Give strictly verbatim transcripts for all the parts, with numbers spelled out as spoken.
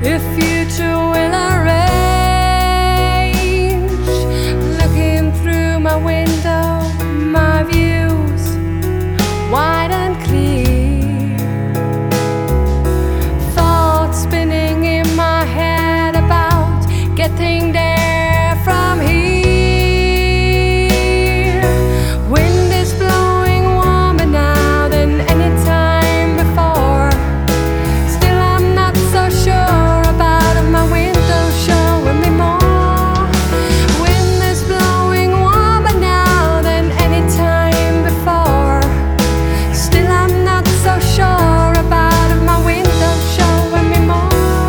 If future will arrange, looking through my window, my views wide and clear. Thoughts spinning in my head about getting there from here. Wind is blowing warmer now than any time before. Still I'm not so sure my window showing me more. Wind is blowing warmer now than any time before. Still I'm not so sure about if my window showing me more.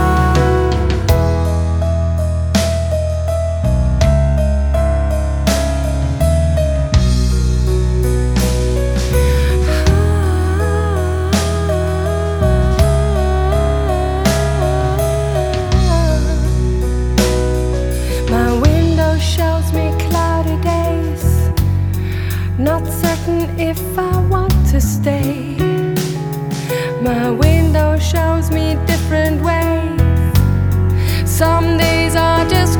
Shows me cloudy days, not certain if I want to stay. My window shows me different ways. Some days are just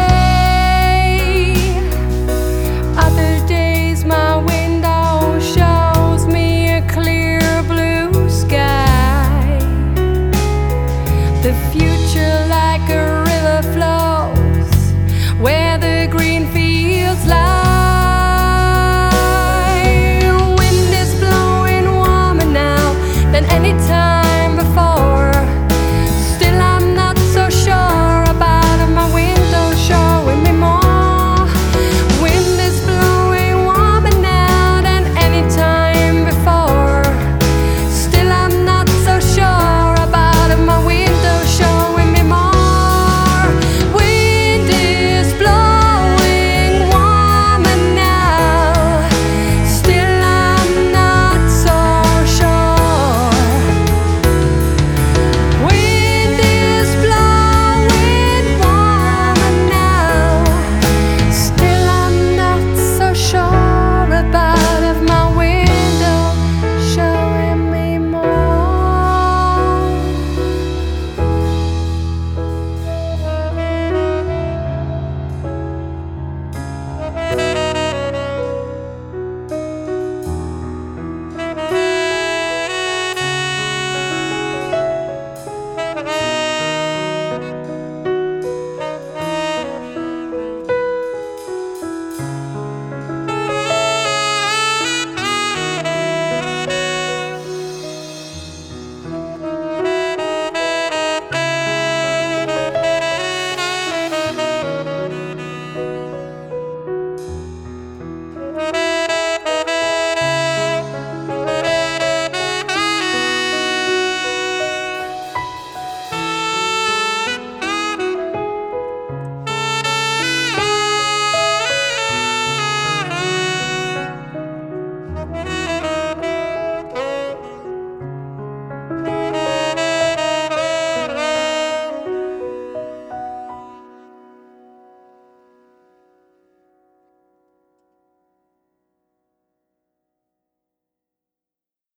gray, other days my window shows me a clear blue sky. The future